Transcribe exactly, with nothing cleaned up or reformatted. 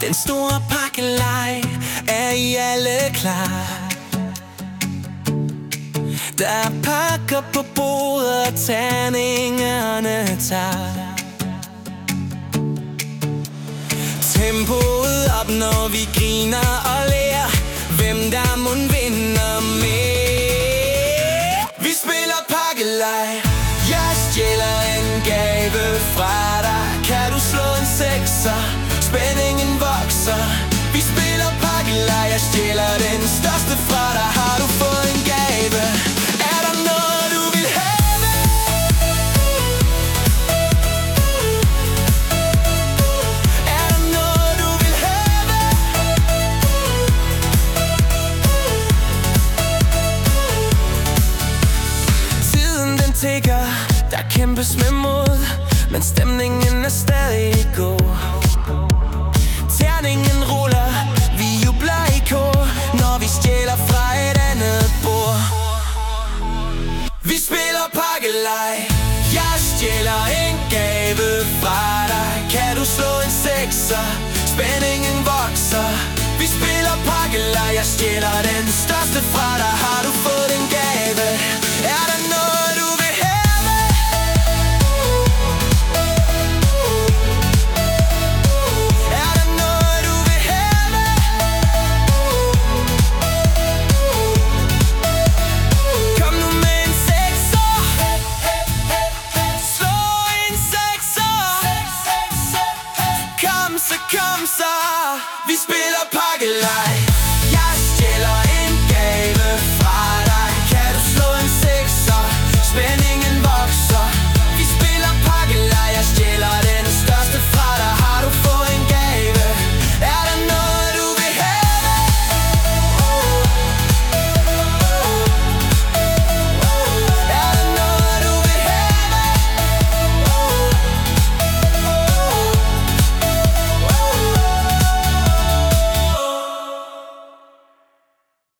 Den store pakkelej er I alle klar. Der er pakker på bordet, og terningerne tager tempoet op, når vi griner og lærer, hvem der mon vinder med. Vi spiller pakkelej. Jeg stjæler en gave fra dig. Kan du slå en sekser? Spændingen vokser. Vi spiller pakkelej. Jeg stjæler den største fra dig. Har du fået en gave? Er der noget du vil have? Er der noget du vil have? Tiden den tikker, der kæmpes med mod, men stemningen er stadig god. Terningen ruller, vi jubler i kor, når vi stjæler fra et andet bord. Vi spiller pakkelej. Jeg stjæler en gave fra dig. Kan du slå en sekser? Spændingen vokser. Vi spiller pakkelej. Jeg stjæler den største fra dig. Har du